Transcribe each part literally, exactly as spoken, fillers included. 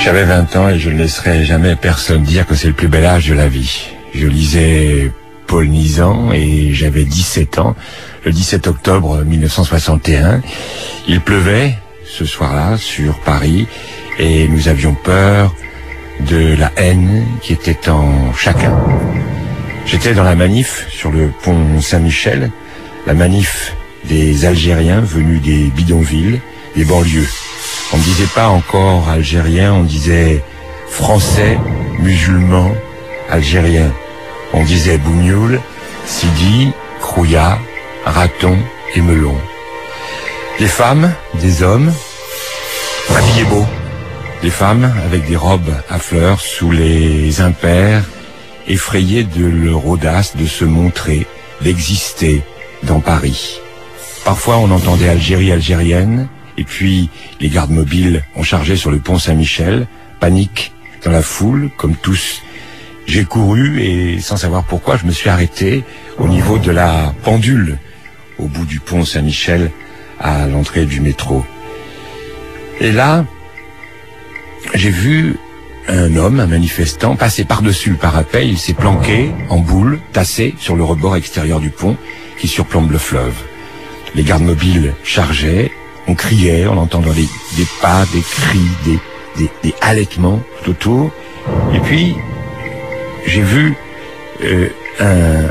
J'avais vingt ans et je ne laisserai jamais personne dire que c'est le plus bel âge de la vie. Je lisais Paul Nizan et j'avais dix-sept ans, le dix-sept octobre mille neuf cent soixante et un. Il pleuvait ce soir-là sur Paris et nous avions peur de la haine qui était en chacun. J'étais dans la manif sur le pont Saint-Michel, la manif des Algériens venus des bidonvilles, des banlieues. On ne disait pas encore algérien, on disait français, musulman, algérien. On disait bougnoul, sidi, krouya, raton et melon. Des femmes, des hommes, habillés beaux. Des femmes avec des robes à fleurs sous les impairs, effrayées de leur audace de se montrer, d'exister dans Paris. Parfois on entendait Algérie algérienne, et puis les gardes mobiles ont chargé sur le pont Saint-Michel, panique dans la foule, comme tous. J'ai couru et sans savoir pourquoi, je me suis arrêté au niveau de la pendule, au bout du pont Saint-Michel, à l'entrée du métro. Et là, j'ai vu un homme, un manifestant, passer par-dessus le parapet. Il s'est planqué en boule, tassé sur le rebord extérieur du pont qui surplombe le fleuve. Les gardes mobiles chargeaient, on criait, on entendait des, des pas, des cris, des, des, des halètements tout autour. Et puis, j'ai vu euh, un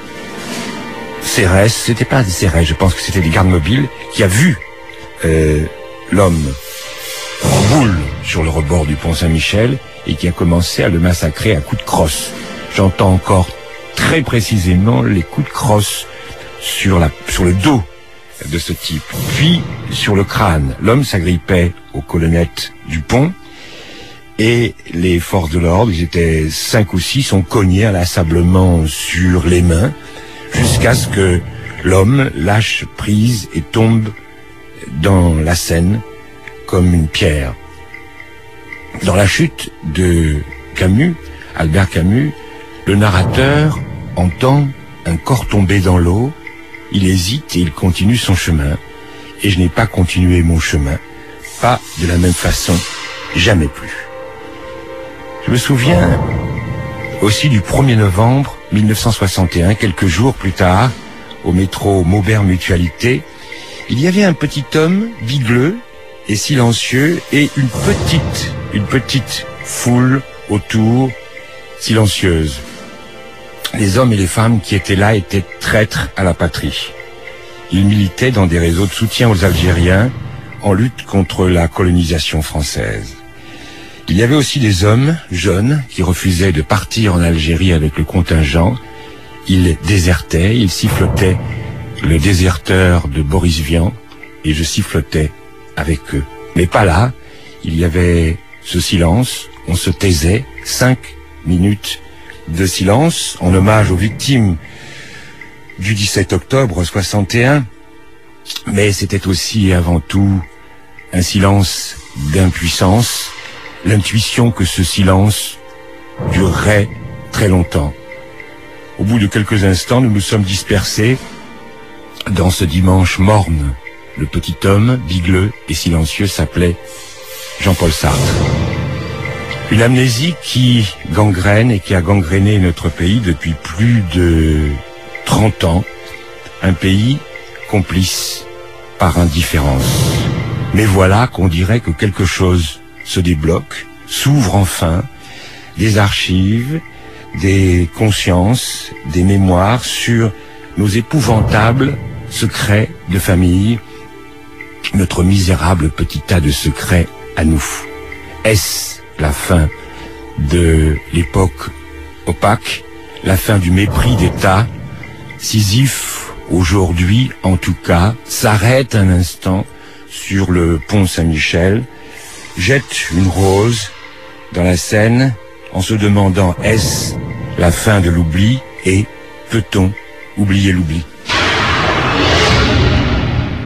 C R S, c'était pas des C R S, je pense que c'était des gardes mobiles, qui a vu euh, l'homme en boule sur le rebord du pont Saint-Michel et qui a commencé à le massacrer à coups de crosse. J'entends encore très précisément les coups de crosse sur, la, sur le dos de ce type, puis sur le crâne. L'homme s'agrippait aux colonnettes du pont et les forces de l'ordre, ils étaient cinq ou six, ont cogné inlassablement sur les mains jusqu'à ce que l'homme lâche prise et tombe dans la Seine comme une pierre. Dans la chute de Camus, Albert Camus, le narrateur entend un corps tomber dans l'eau. Il hésite et il continue son chemin. Et je n'ai pas continué mon chemin, pas de la même façon, jamais plus. Je me souviens aussi du premier novembre mille neuf cent soixante et un, quelques jours plus tard, au métro Maubert Mutualité, il y avait un petit homme bigleux et silencieux et une petite, une petite foule autour, silencieuse. Les hommes et les femmes qui étaient là étaient traîtres à la patrie. Ils militaient dans des réseaux de soutien aux Algériens en lutte contre la colonisation française. Il y avait aussi des hommes jeunes qui refusaient de partir en Algérie avec le contingent. Ils désertaient, ils sifflotaient le déserteur de Boris Vian et je sifflotais avec eux. Mais pas là, il y avait ce silence, on se taisait, cinq minutes de silence en hommage aux victimes du dix-sept octobre soixante et un, mais c'était aussi et avant tout un silence d'impuissance, l'intuition que ce silence durerait très longtemps. Au bout de quelques instants, nous nous sommes dispersés dans ce dimanche morne. Le petit homme, bigleux et silencieux, s'appelait Jean-Paul Sartre. Une amnésie qui gangrène et qui a gangréné notre pays depuis plus de trente ans. Un pays complice par indifférence. Mais voilà qu'on dirait que quelque chose se débloque, s'ouvre enfin, des archives, des consciences, des mémoires sur nos épouvantables secrets de famille, notre misérable petit tas de secrets à nous. Est-ce la fin de l'époque opaque, la fin du mépris d'État? Sisyphe, aujourd'hui, en tout cas, s'arrête un instant sur le pont Saint-Michel, jette une rose dans la Seine en se demandant est-ce la fin de l'oubli et peut-on oublier l'oubli?